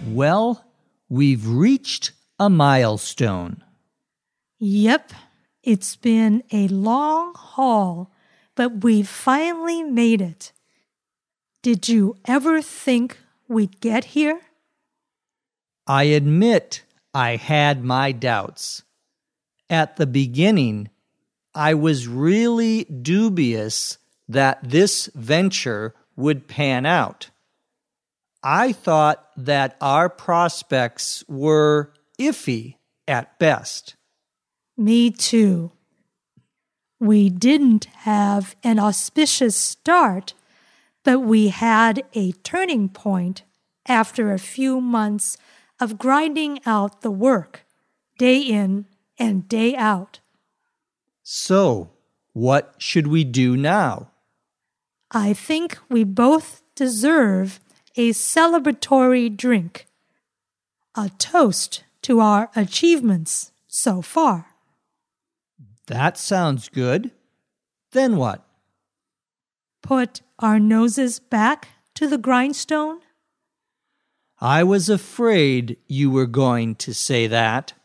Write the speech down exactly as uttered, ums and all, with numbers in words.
Well, we've reached a milestone. Yep, it's been a long haul, but we've finally made it. Did you ever think we'd get here? I admit I had my doubts. At the beginning, I was really dubious that this venture would pan out. I thought that our prospects were iffy at best. Me too. We didn't have an auspicious start, but we had a turning point after a few months of grinding out the work, day in and day out. So, what should we do now? I think we both deserve a celebratory drink, a toast to our achievements so far. That sounds good. Then what? Put our noses back to the grindstone? I was afraid you were going to say that.